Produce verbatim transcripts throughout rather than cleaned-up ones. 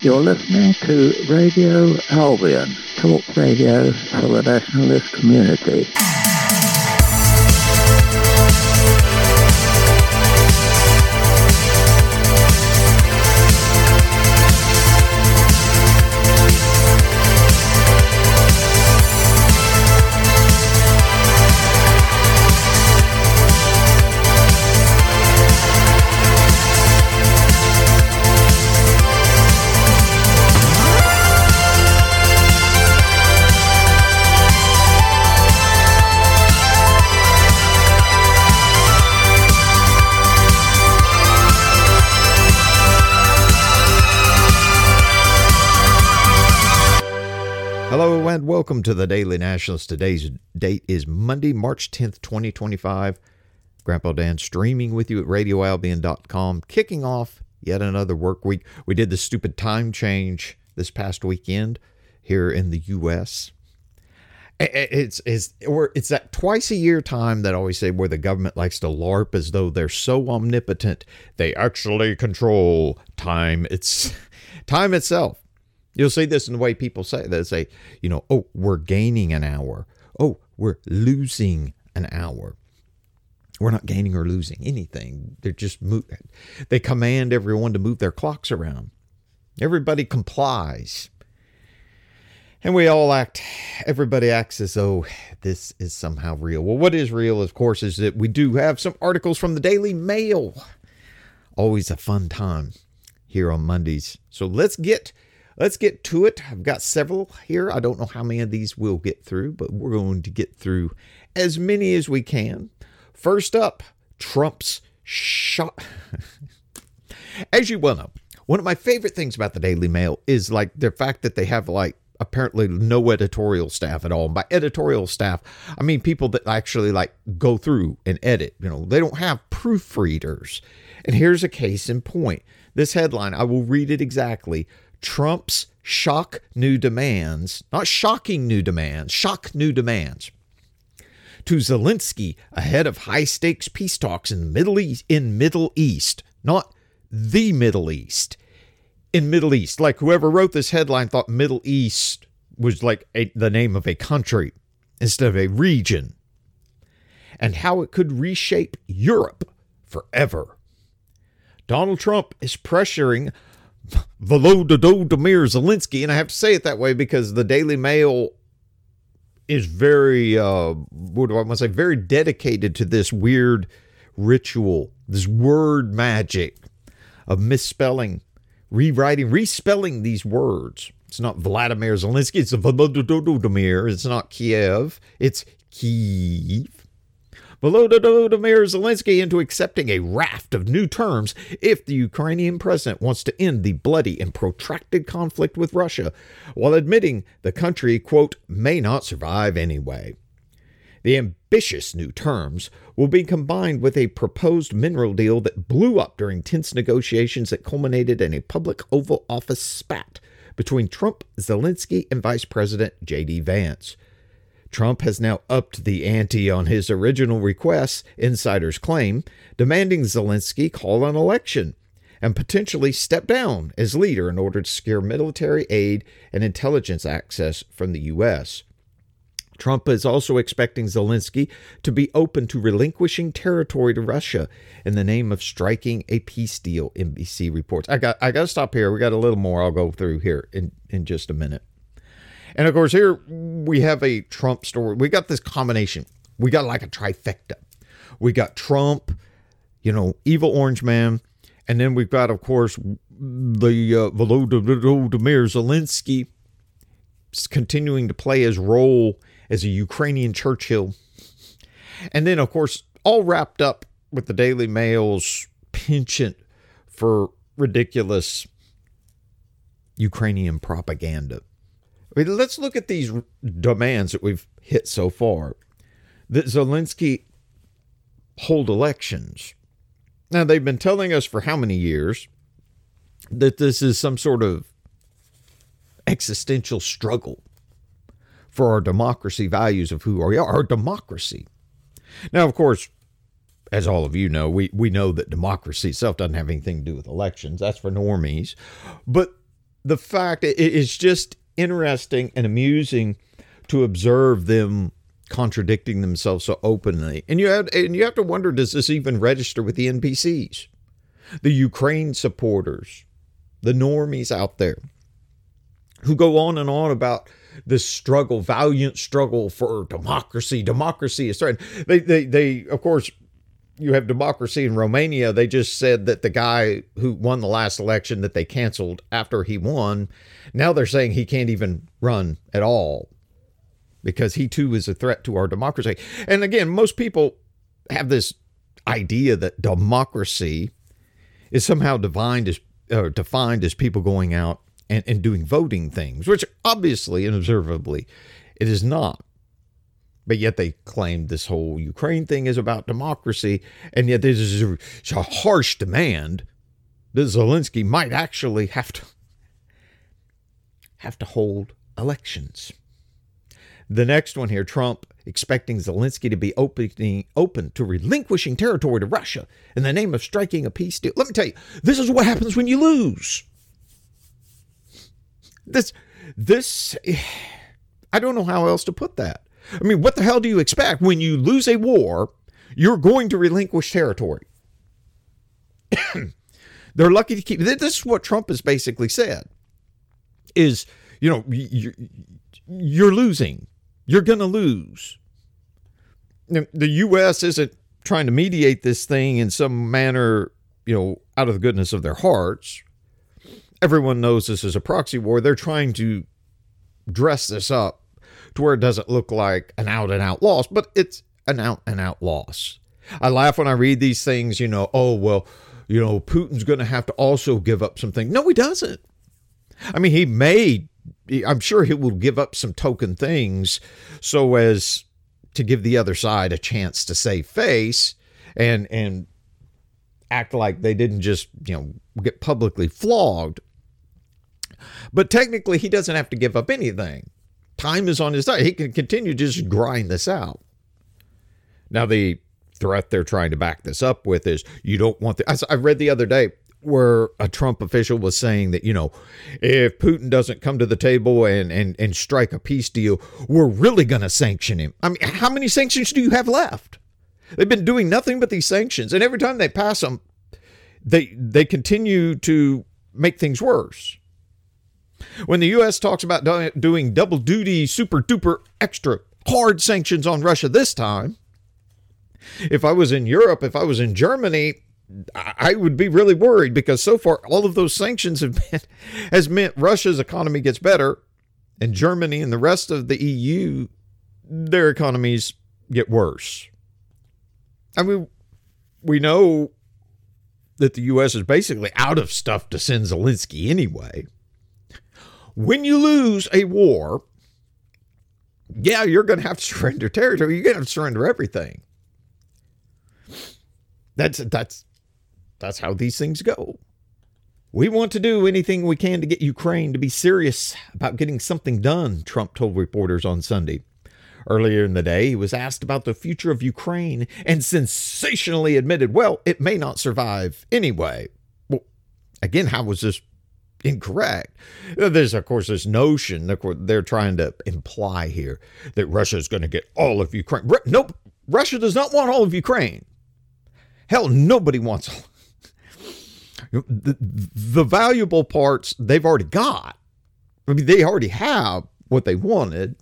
You're listening to Radio Albion, talk radio for the nationalist community. Hello and welcome to the Daily Nationalist. Today's date is Monday, March tenth, twenty twenty-five. Grandpa Dan streaming with you at radio albion dot com, kicking off yet another work week. We did the stupid time change this past weekend here in the U S It's it's or it's that twice a year time that I always say where the government likes to LARP as though they're so omnipotent they actually control time. It's time itself. You'll see this in the way people say. They say, you know, oh, we're gaining an hour. Oh, we're losing an hour. We're not gaining or losing anything. They're just move. They command everyone to move their clocks around. Everybody complies. And we all act, everybody acts as though this is somehow real. Well, what is real, of course, is that we do have some articles from the Daily Mail. Always a fun time here on Mondays. So let's get Let's get to it. I've got several here. I don't know how many of these we'll get through, but we're going to get through as many as we can. First up, Trump's shot. As you well know, one of my favorite things about the Daily Mail is like the fact that they have like apparently no editorial staff at all. And by editorial staff, I mean people that actually like go through and edit. You know, they don't have proofreaders. And here's a case in point. This headline, I will read it exactly. Trump's shock new demands, not shocking new demands, shock new demands to Zelensky ahead of high stakes peace talks in Middle East, in Middle East, not the Middle East, in Middle East. Like whoever wrote this headline thought Middle East was like a, the name of a country instead of a region, and how it could reshape Europe forever. Donald Trump is pressuring Volodymyr Zelensky, and I have to say it that way because the Daily Mail is very, uh, what do I want to say, very dedicated to this weird ritual, this word magic of misspelling, rewriting, respelling these words. It's not Vladimir Zelensky, it's Volodymyr, it's not Kiev, it's Kyiv. Volodymyr Zelensky into accepting a raft of new terms if the Ukrainian president wants to end the bloody and protracted conflict with Russia, while admitting the country, quote, may not survive anyway. The ambitious new terms will be combined with a proposed mineral deal that blew up during tense negotiations that culminated in a public Oval Office spat between Trump, Zelensky, and Vice President J D Vance. Trump has now upped the ante on his original requests, insiders claim, demanding Zelensky call an election and potentially step down as leader in order to secure military aid and intelligence access from the U S. Trump is also expecting Zelensky to be open to relinquishing territory to Russia in the name of striking a peace deal, N B C reports. I got I got to stop here. We got a little more I'll go through here in, in just a minute. And of course, here we have a Trump story. We got this combination. We got like a trifecta. We got Trump, you know, evil orange man. And then we've got, of course, the uh, Volodymyr Zelensky continuing to play his role as a Ukrainian Churchill. And then, of course, all wrapped up with the Daily Mail's penchant for ridiculous Ukrainian propaganda. I mean, let's look at these demands that we've hit so far. That Zelensky hold elections. Now, they've been telling us for how many years that this is some sort of existential struggle for our democracy values of who we are, our democracy. Now, of course, as all of you know, we, we know that democracy itself doesn't have anything to do with elections. That's for normies. But the fact it is just interesting and amusing to observe them contradicting themselves so openly. And you have, and you have to wonder, does this even register with the N P Cs, the Ukraine supporters, the normies out there who go on and on about this struggle, valiant struggle for democracy. Democracy is threatened. They, they, they, of course, you have democracy in Romania. They just said that the guy who won the last election that they canceled after he won, now they're saying he can't even run at all because he too is a threat to our democracy. And again, most people have this idea that democracy is somehow defined as, or defined as people going out and, and doing voting things, which obviously and observably it is not. But yet they claim this whole Ukraine thing is about democracy. And yet this is a, a harsh demand that Zelensky might actually have to have to hold elections. The next one here, Trump expecting Zelensky to be opening, open to relinquishing territory to Russia in the name of striking a peace deal. Let me tell you, this is what happens when you lose. This, this, I don't know how else to put that. I mean, what the hell do you expect? When you lose a war, you're going to relinquish territory. They're lucky to keep, this is what Trump has basically said, is, you know, you're, you're losing. You're going to lose. The U S isn't trying to mediate this thing in some manner, you know, out of the goodness of their hearts. Everyone knows this is a proxy war. They're trying to dress this up to where it doesn't look like an out-and-out loss, but it's an out-and-out loss. I laugh when I read these things, you know, oh, well, you know, Putin's going to have to also give up something. No, he doesn't. I mean, he may, I'm sure he will give up some token things so as to give the other side a chance to save face and, and act like they didn't just, you know, get publicly flogged. But technically, he doesn't have to give up anything. Time is on his side. He can continue to just grind this out. Now, the threat they're trying to back this up with is you don't want the, I read the other day where a Trump official was saying that, you know, if Putin doesn't come to the table and, and, and strike a peace deal, we're really going to sanction him. I mean, how many sanctions do you have left? They've been doing nothing but these sanctions. And every time they pass them, they, they continue to make things worse. When the U S talks about do, doing double duty, super duper extra hard sanctions on Russia this time, if I was in Europe, if I was in Germany, I would be really worried because so far all of those sanctions have been, has meant Russia's economy gets better and Germany and the rest of the E U, their economies get worse. I mean, we know that the U S is basically out of stuff to send Zelensky anyway. When you lose a war, yeah, you're going to have to surrender territory. You're going to have to surrender everything. That's that's that's how these things go. We want to do anything we can to get Ukraine to be serious about getting something done, Trump told reporters on Sunday. Earlier in the day, he was asked about the future of Ukraine and sensationally admitted, well, it may not survive anyway. Well, again, how was this incorrect? There's, of course, this notion that they're trying to imply here that Russia is going to get all of Ukraine. Nope. Russia does not want all of Ukraine. Hell, nobody wants all. The, the valuable parts they've already got. I mean, they already have what they wanted.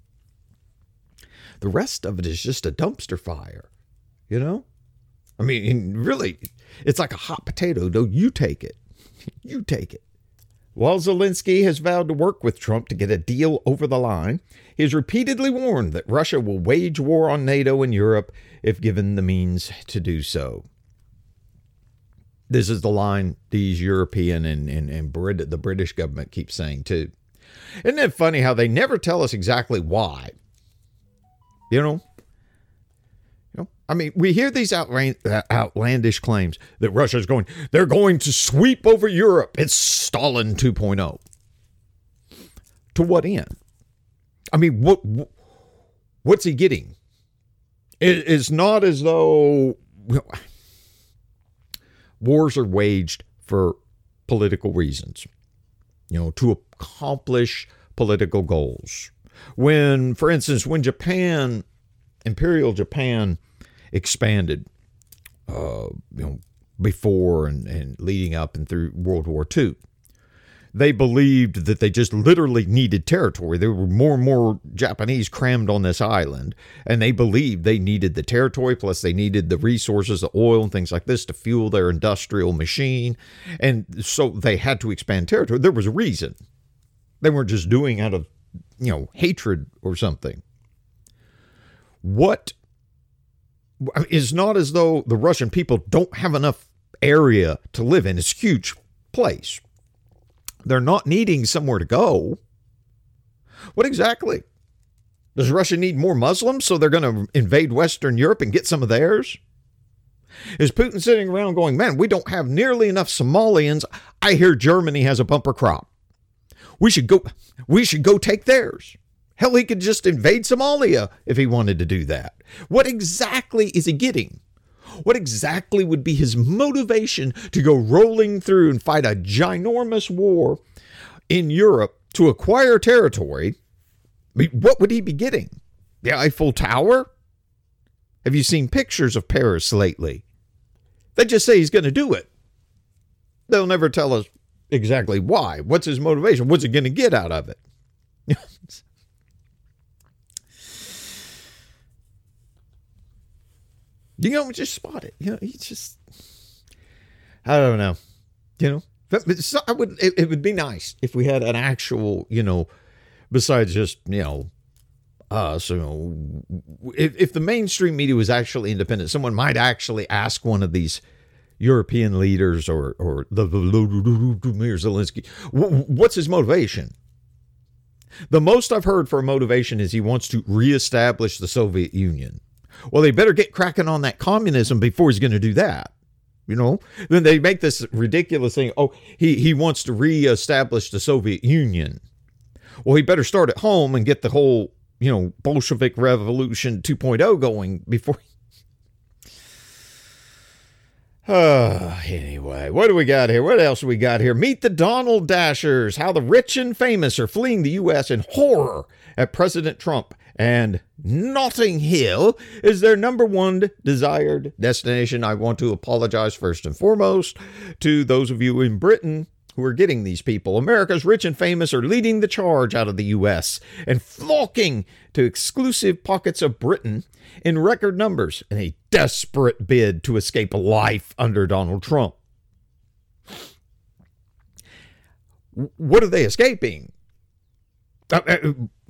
The rest of it is just a dumpster fire, you know? I mean, really, it's like a hot potato. No, you take it. You take it. While Zelensky has vowed to work with Trump to get a deal over the line, he has repeatedly warned that Russia will wage war on NATO and Europe if given the means to do so. This is the line these European and, and, and Brit- the British government keeps saying, too. Isn't it funny how they never tell us exactly why? You know? You know, I mean, we hear these outland- outlandish claims that Russia's going, they're going to sweep over Europe. It's Stalin two point oh. To what end? I mean, what what's he getting? It, it's not as though wars are waged for political reasons. you know, to accomplish political goals. When, for instance, when Japan, Imperial Japan expanded, uh, you know, before and, and leading up and through World War Two, they believed that they just literally needed territory. There were more and more Japanese crammed on this island, and they believed they needed the territory, plus they needed the resources, the oil and things like this to fuel their industrial machine. And so they had to expand territory. There was a reason. They weren't just doing out of, you know, hatred or something. What is not as though the Russian people don't have enough area to live in. It's a huge place. They're not needing somewhere to go. What exactly? Does Russia need more Muslims so they're going to invade Western Europe and get some of theirs? Is Putin sitting around going, man, we don't have nearly enough Somalians. I hear Germany has a bumper crop. We should go, we should go take theirs. Hell, he could just invade Somalia if he wanted to do that. What exactly is he getting? What exactly would be his motivation to go rolling through and fight a ginormous war in Europe to acquire territory? I mean, what would he be getting? The Eiffel Tower? Have you seen pictures of Paris lately? They just say he's going to do it. They'll never tell us exactly why. What's his motivation? What's he going to get out of it? You know, just spot it. You know, he just, I don't know. You know, but, but so I would, it, it would be nice if we had an actual, you know, besides just, you know, us, you know, if, if the mainstream media was actually independent, someone might actually ask one of these European leaders or, or the Vladimir Zelensky, what's his motivation? The most I've heard for a motivation is he wants to reestablish the Soviet Union. Well, they better get cracking on that communism before he's going to do that. You know, then they make this ridiculous thing. Oh, he, he wants to reestablish the Soviet Union. Well, he better start at home and get the whole, you know, Bolshevik Revolution two point oh going before. Uh, anyway, what do we got here? What else do we got here? Meet the Donald Dashers, how the rich and famous are fleeing the U S in horror at President Trump. And Notting Hill is their number one desired destination. I want to apologize first and foremost to those of you in Britain who are getting these people. America's rich and famous are leading the charge out of the U S and flocking to exclusive pockets of Britain in record numbers in a desperate bid to escape life under Donald Trump. What are they escaping? Uh, uh,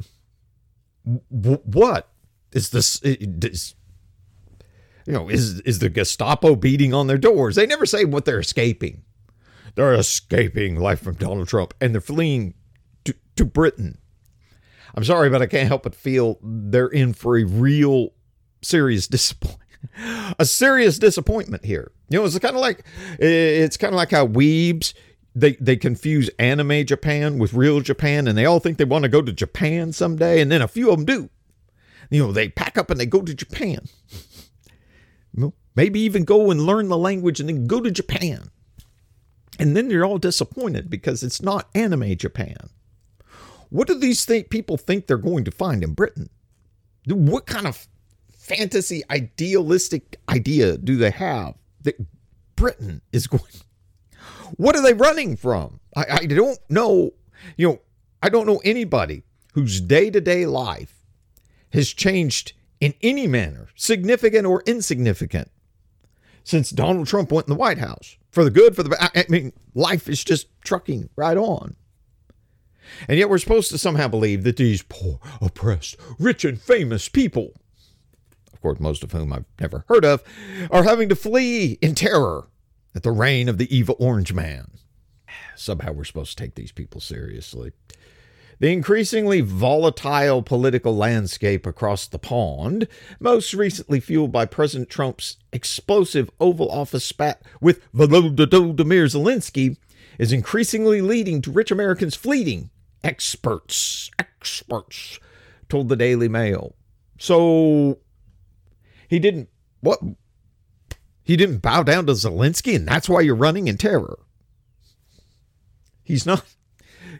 what is this? Is, you know, is is the Gestapo beating on their doors? They never say what they're escaping. They're escaping life from Donald Trump, and they're fleeing to, to Britain. I'm sorry, but I can't help but feel they're in for a real serious disappointment. A serious disappointment here. You know, it's kind of like it's kind of like how weebs they they confuse anime Japan with real Japan, and they all think they want to go to Japan someday, and then a few of them do. You know, they pack up and they go to Japan. Maybe even go and learn the language and then go to Japan. And then they're all disappointed because it's not anime Japan. What do these th- people think they're going to find in Britain? What kind of fantasy, idealistic idea do they have that Britain is going? What are they running from? I, I don't know. You know, I don't know anybody whose day-to-day life has changed in any manner, significant or insignificant, since Donald Trump went in the White House. For the good, for the bad. I mean, life is just trucking right on. And yet we're supposed to somehow believe that these poor, oppressed, rich and famous people, of course, most of whom I've never heard of, are having to flee in terror at the reign of the evil orange man. Somehow we're supposed to take these people seriously. The increasingly volatile political landscape across the pond, most recently fueled by President Trump's explosive Oval Office spat with Volodymyr Zelensky, is increasingly leading to rich Americans fleeing. Experts, experts, told the Daily Mail. So he didn't, what? He didn't bow down to Zelensky, and that's why you're running in terror. He's not.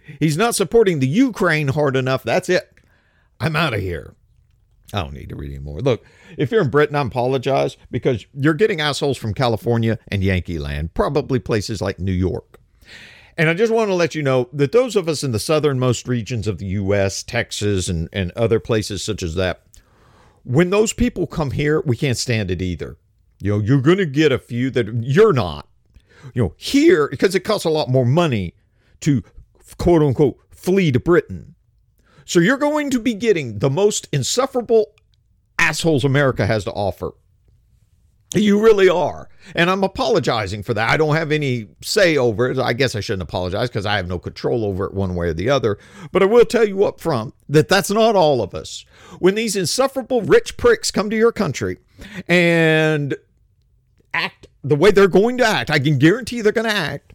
He's not supporting the Ukraine hard enough. That's it. I'm out of here. I don't need to read anymore. Look, if you're in Britain, I apologize because you're getting assholes from California and Yankee Land, probably places like New York. And I just want to let you know that those of us in the southernmost regions of the U S, Texas, and, and other places such as that, when those people come here, we can't stand it either. You know, you're going to get a few that you're not. You know, here, because it costs a lot more money to quote unquote flee to Britain. So you're going to be getting the most insufferable assholes America has to offer. You really are. And I'm apologizing for that. I don't have any say over it. I guess I shouldn't apologize because I have no control over it one way or the other. But I will tell you up front that that's not all of us. When these insufferable rich pricks come to your country and act the way they're going to act, I can guarantee they're going to act.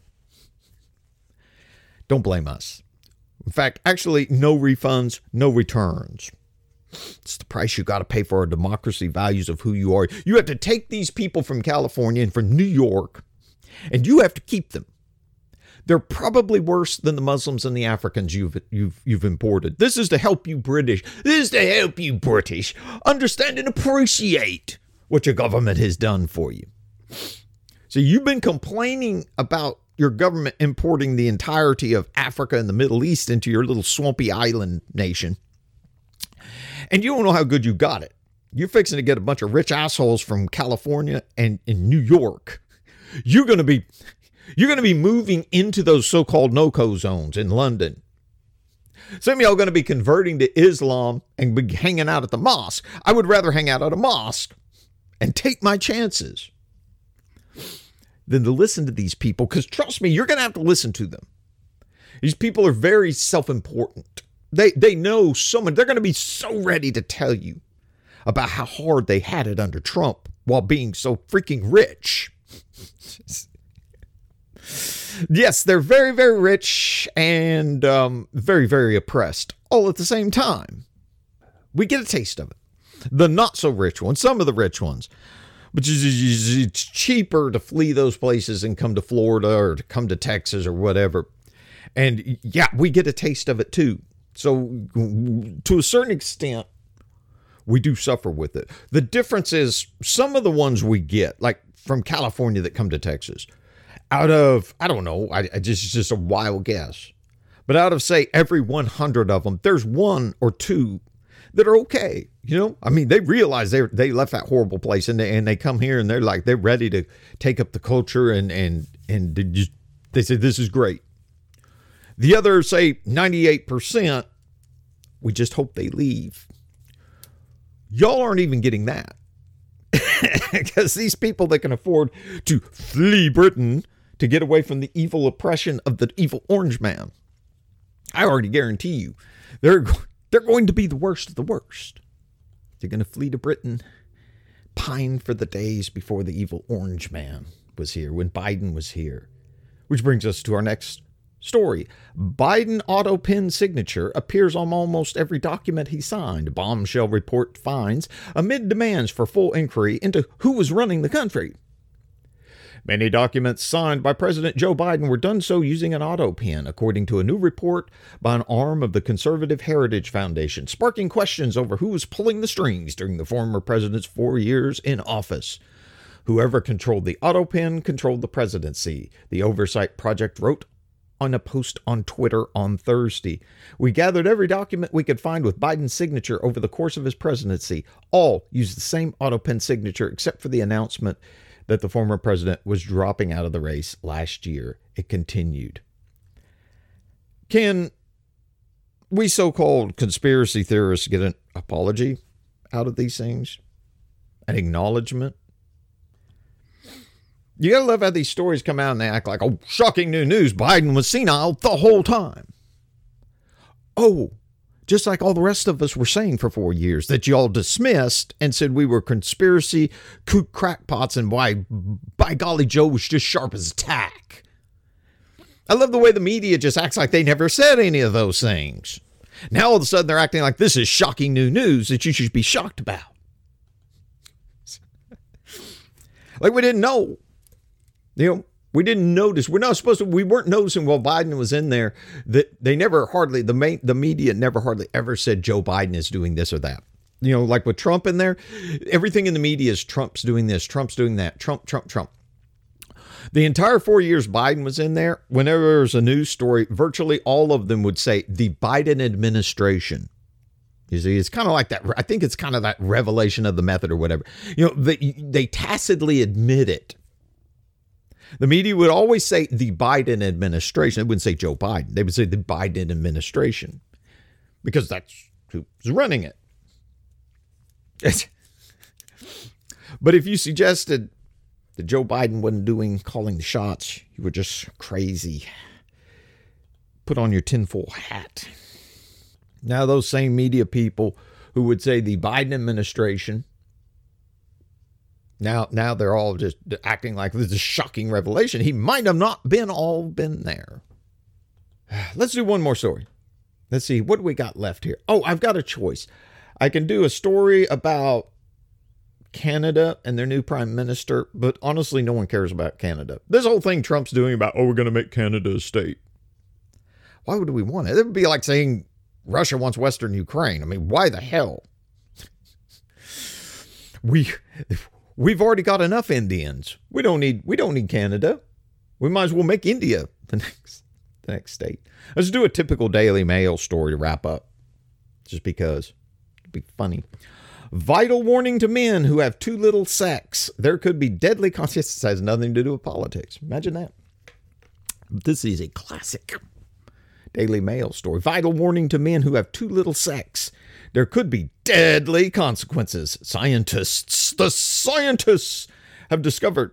Don't blame us. In fact, actually, no refunds, no returns. It's the price you got to pay for our democracy values of who you are. You have to take these people from California and from New York, and you have to keep them. They're probably worse than the Muslims and the Africans you've you've you've imported. This is to help you British. This is to help you British understand and appreciate what your government has done for you. So you've been complaining about your government importing the entirety of Africa and the Middle East into your little swampy island nation. And you don't know how good you got it. You're fixing to get a bunch of rich assholes from California and in New York. You're going to be, you're going to be moving into those so-called no-co zones in London. Some of y'all are going to be converting to Islam and be hanging out at the mosque. I would rather hang out at a mosque and take my chances than to listen to these people. Because trust me, you're going to have to listen to them. These people are very self-important. They they know so much. They're going to be so ready to tell you about how hard they had it under Trump while being so freaking rich. Yes, they're very, very rich and um, very, very oppressed all at the same time. We get a taste of it. The not so rich ones, some of the rich ones. But it's cheaper to flee those places and come to Florida or to come to Texas or whatever. And yeah, we get a taste of it too. So to a certain extent, we do suffer with it. The difference is some of the ones we get, like from California that come to Texas, out of, I don't know, I, I just, it's just a wild guess. But out of, say, every one hundred of them, there's one or two that are okay. You know, I mean, they realize they they left that horrible place and they, and they come here and they're like, they're ready to take up the culture and, and, and they just, they say, this is great. The other, say, ninety-eight percent, we just hope they leave. Y'all aren't even getting that. Because these people that can afford to flee Britain to get away from the evil oppression of the evil orange man, I already guarantee you, they're, they're going to be the worst of the worst. They're going to flee to Britain, pine for the days before the evil orange man was here, when Biden was here. Which brings us to our next story. Biden auto pen signature appears on almost every document he signed. Bombshell report finds amid demands for full inquiry into who was running the country. Many documents signed by President Joe Biden were done so using an auto pen, according to a new report by an arm of the Conservative Heritage Foundation, sparking questions over who was pulling the strings during the former president's four years in office. Whoever controlled the auto pen controlled the presidency, the Oversight Project wrote on a post on Twitter on Thursday. We gathered every document we could find with Biden's signature over the course of his presidency. All used the same auto pen signature except for the announcement that the former president was dropping out of the race last year. It continued. Can we so-called conspiracy theorists get an apology out of these things? An acknowledgement? You gotta love how these stories come out and they act like, oh, shocking new news, Biden was senile the whole time. Oh, just like all the rest of us were saying for four years that y'all dismissed and said we were conspiracy kook crackpots and why, by golly, Joe was just sharp as a tack. I love the way the media just acts like they never said any of those things. Now all of a sudden they're acting like this is shocking new news that you should be shocked about. Like we didn't know. You know, We didn't notice. We're not supposed to. We weren't noticing while Biden was in there that they never hardly the main the media never hardly ever said Joe Biden is doing this or that. You know, like with Trump in there, everything in the media is Trump's doing this, Trump's doing that, Trump, Trump, Trump. The entire four years Biden was in there, whenever there was a news story, virtually all of them would say the Biden administration. You see, it's kind of like that. I think it's kind of that revelation of the method or whatever. You know, they, they tacitly admit it. The media would always say the Biden administration. They wouldn't say Joe Biden. They would say the Biden administration because that's who's running it. But if you suggested that Joe Biden wasn't doing calling the shots, you were just crazy. Put on your tinfoil hat. Now those same media people who would say the Biden administration, now now they're all just acting like this is a shocking revelation. He might have not been all been there. Let's do one more story. Let's see, what do we got left here? Oh, I've got a choice. I can do a story about Canada and their new prime minister, but honestly, no one cares about Canada. This whole thing Trump's doing about, oh, we're going to make Canada a state. Why would we want it? It would be like saying Russia wants Western Ukraine. I mean, why the hell? We, we've already got enough Indians. We don't need, we don't need Canada. We might as well make India the next, the next state. Let's do a typical Daily Mail story to wrap up, just because. Be funny. Vital warning to men who have too little sex. There could be deadly consequences. This has nothing to do with politics. Imagine that. This is a classic Daily Mail story. Vital warning to men who have too little sex. There could be deadly consequences. Scientists, the scientists have discovered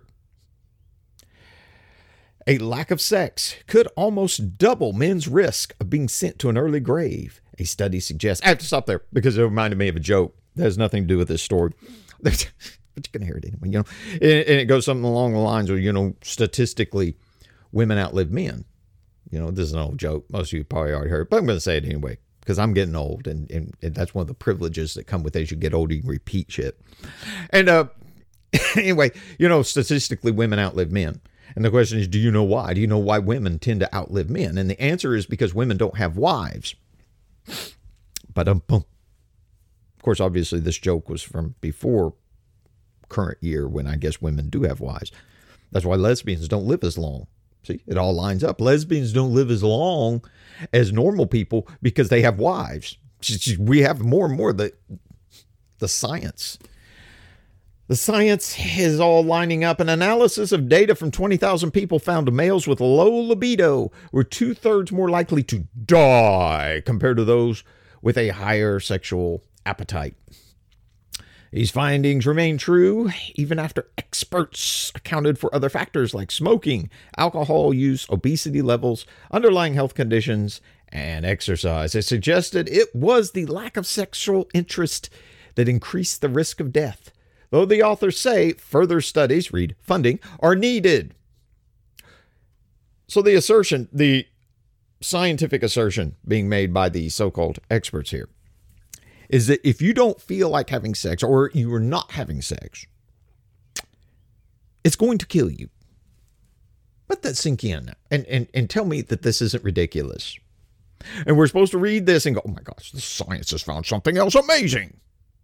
a lack of sex could almost double men's risk of being sent to an early grave. A study suggests, I have to stop there because it reminded me of a joke that has nothing to do with this story. But you're going to hear it anyway, you know. And, and it goes something along the lines of, you know, statistically, women outlive men. You know, this is an old joke. Most of you probably already heard it, but I'm going to say it anyway because I'm getting old. And, and, and that's one of the privileges that come with as you get older, you repeat shit. And uh, anyway, you know, statistically, women outlive men. And the question is, do you know why? Do you know why women tend to outlive men? And the answer is because women don't have wives. But um, of course, obviously, this joke was from before current year when I guess women do have wives. That's why lesbians don't live as long. See, it all lines up. Lesbians don't live as long as normal people because they have wives. We have more and more the the science. The science is all lining up. An analysis of data from twenty thousand people found males with low libido were two-thirds more likely to die compared to those with a higher sexual appetite. These findings remain true even after experts accounted for other factors like smoking, alcohol use, obesity levels, underlying health conditions, and exercise. It suggested it was the lack of sexual interest that increased the risk of death. Though the authors say further studies, read funding, are needed. So the assertion, the scientific assertion being made by the so-called experts here is that if you don't feel like having sex or you are not having sex, it's going to kill you. Let that sink in and, and, and tell me that this isn't ridiculous. And we're supposed to read this and go, oh my gosh, the science has found something else amazing.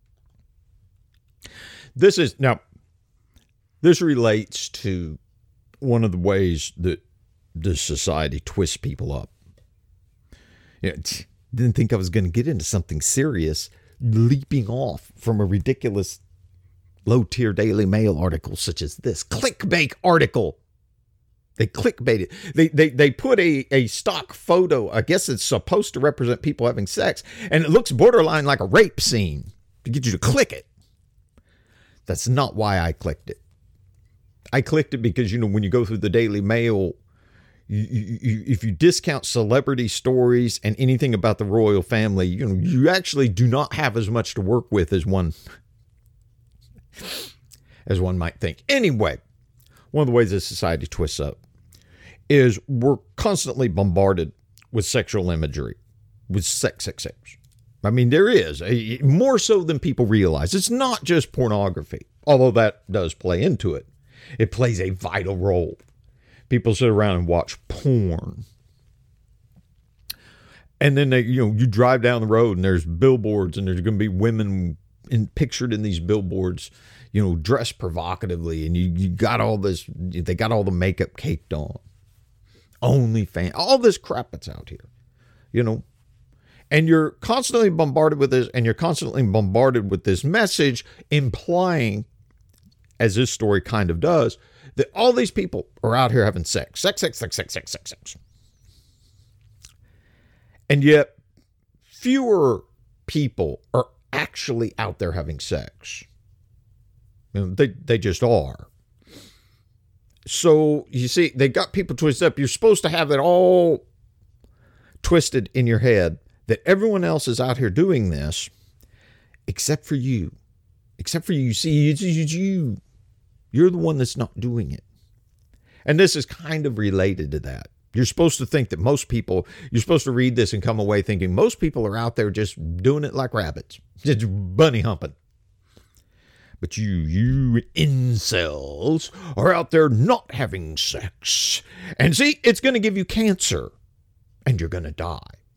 This is, now, this relates to one of the ways that this society twists people up. You know, didn't think I was going to get into something serious, leaping off from a ridiculous low-tier Daily Mail article such as this. Clickbait article. They clickbait it. They, they, they put a, a stock photo, I guess it's supposed to represent people having sex, and it looks borderline like a rape scene to get you to click it. That's not why I clicked it. I clicked it because, you know, when you go through the Daily Mail, you, you, you, if you discount celebrity stories and anything about the royal family, you know, you actually do not have as much to work with as one, as one might think. Anyway, one of the ways this society twists up is we're constantly bombarded with sexual imagery, with sex, sex, sex. I mean, there is, a, more so than people realize. It's not just pornography, although that does play into it. It plays a vital role. People sit around and watch porn. And then they, you know, you drive down the road and there's billboards and there's going to be women in, pictured in these billboards, you know, dressed provocatively, and you, you got all this, they got all the makeup caked on. OnlyFans, all this crap that's out here, you know. And you're constantly bombarded with this, and you're constantly bombarded with this message implying, as this story kind of does, that all these people are out here having sex. Sex, sex, sex, sex, sex, sex, sex. And yet, fewer people are actually out there having sex. You know, they, they just are. So, you see, they got people twisted up. You're supposed to have it all twisted in your head that everyone else is out here doing this except for you. Except for you. You see, it's, it's you. You're the one that's not doing it. And this is kind of related to that. You're supposed to think that most people, you're supposed to read this and come away thinking most people are out there just doing it like rabbits, just bunny humping. But you, you incels are out there not having sex. And see, it's going to give you cancer and you're going to die.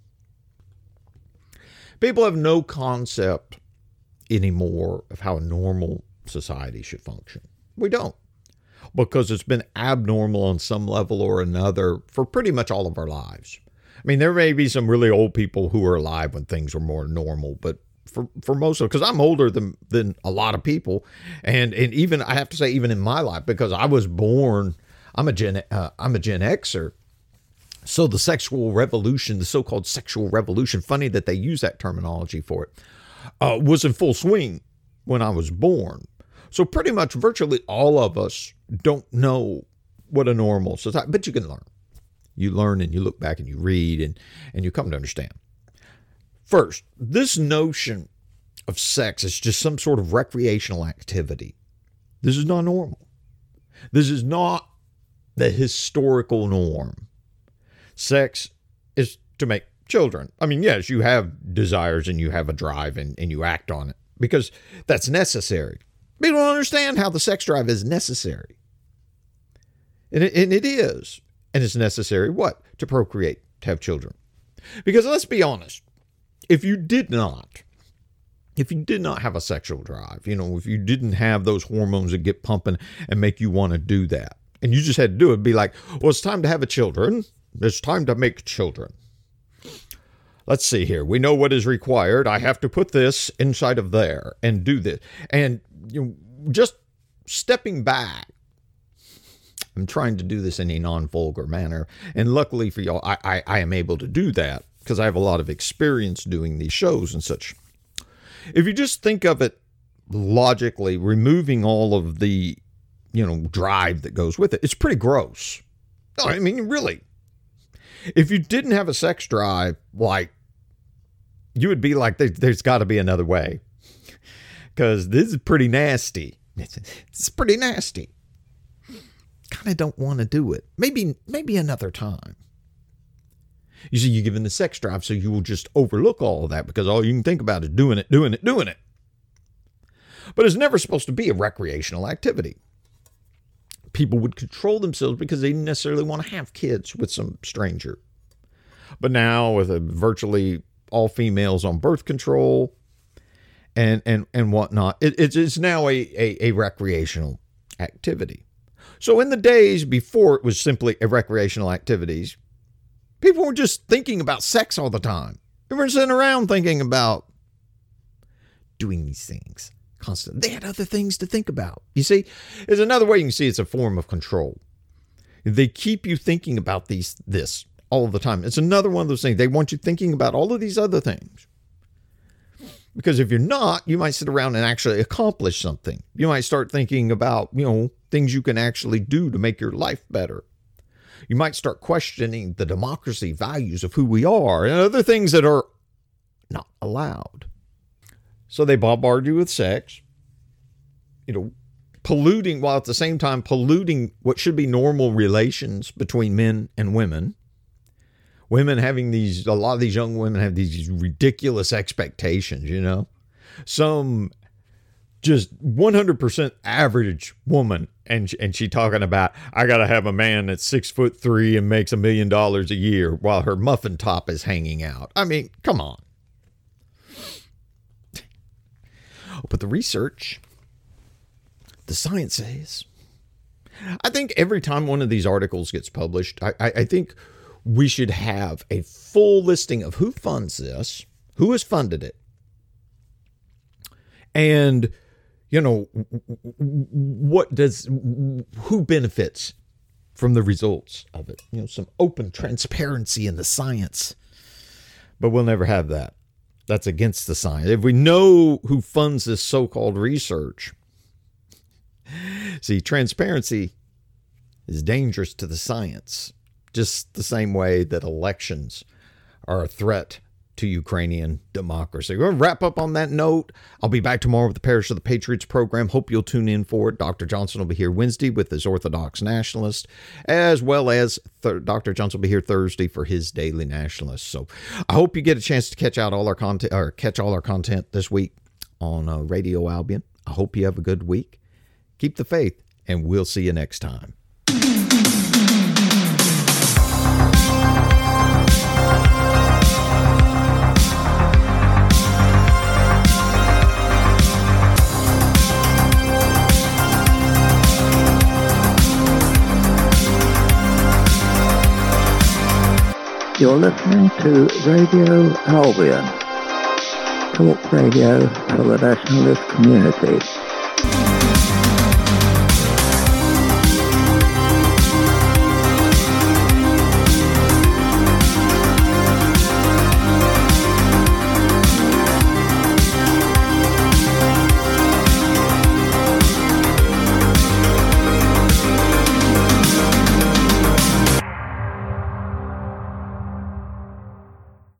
People have no concept anymore of how a normal society should function. We don't. Because it's been abnormal on some level or another for pretty much all of our lives. I mean, there may be some really old people who were alive when things were more normal, but for, for most of, because I'm older than, than a lot of people. And, and even, I have to say, even in my life, because I was born, I'm a Gen, uh, I'm a Gen Xer. So the sexual revolution, the so-called sexual revolution, funny that they use that terminology for it, uh, was in full swing when I was born. So pretty much virtually all of us don't know what a normal society, but you can learn. You learn and you look back and you read and, and you come to understand. First, this notion of sex is just some sort of recreational activity. This is not normal. This is not the historical norm. Sex is to make children. I mean, yes, you have desires and you have a drive and, and you act on it because that's necessary. People don't understand how the sex drive is necessary. And it, and it is. And it's necessary, what? To procreate, to have children. Because let's be honest, if you did not, if you did not have a sexual drive, you know, if you didn't have those hormones that get pumping and make you want to do that, and you just had to do it, it'd be like, well, it's time to have a children. It's time to make children. Let's see here. We know what is required. I have to put this inside of there and do this. And you know, just stepping back, I'm trying to do this in a non-vulgar manner. And luckily for y'all, I, I, I am able to do that because I have a lot of experience doing these shows and such. If you just think of it logically, removing all of the, you know, drive that goes with it, it's pretty gross. No, I mean, really. If you didn't have a sex drive, like, you would be like, there, there's got to be another way. Because this is pretty nasty. It's, it's pretty nasty. Kind of don't want to do it. Maybe, maybe another time. You see, you're given the sex drive, so you will just overlook all of that because all you can think about is doing it, doing it, doing it. But it's never supposed to be a recreational activity. People would control themselves because they didn't necessarily want to have kids with some stranger. But now with a virtually all females on birth control and and and whatnot, it, it's, it's now a, a, a recreational activity. So in the days before it was simply a recreational activities, people were just thinking about sex all the time. They were sitting around thinking about doing these things constantly. They had other things to think about. You see, there's another way you can see it's a form of control. They keep you thinking about these this all the time. It's another one of those things. They want you thinking about all of these other things. Because if you're not, you might sit around and actually accomplish something. You might start thinking about, you know, things you can actually do to make your life better. You might start questioning the democracy values of who we are and other things that are not allowed. So they bombard you with sex, you know, polluting, while at the same time polluting what should be normal relations between men and women. Women having these, a lot of these young women have these ridiculous expectations, you know. Some just one hundred percent average woman. And, and she talking about, I got to have a man that's six foot three and makes a million dollars a year while her muffin top is hanging out. I mean, come on. But the research, the science says, I think every time one of these articles gets published, I, I, I think we should have a full listing of who funds this, who has funded it, and, you know, what does, who benefits from the results of it. You know, some open transparency in the science. But we'll never have that. That's against the science. If we know who funds this so-called research, see, transparency is dangerous to the science, just the same way that elections are a threat to Ukrainian democracy. We're going to wrap up on that note. I'll be back tomorrow with the Parish of the Patriots program. Hope you'll tune in for it. Doctor Johnson will be here Wednesday with his Orthodox Nationalist, as well as th- Doctor Johnson will be here Thursday for his Daily Nationalist. So I hope you get a chance to catch out all our content, or catch all our content this week on uh, Radio Albion. I hope you have a good week. Keep the faith, and we'll see you next time. You're listening to Radio Albion, talk radio for the nationalist community.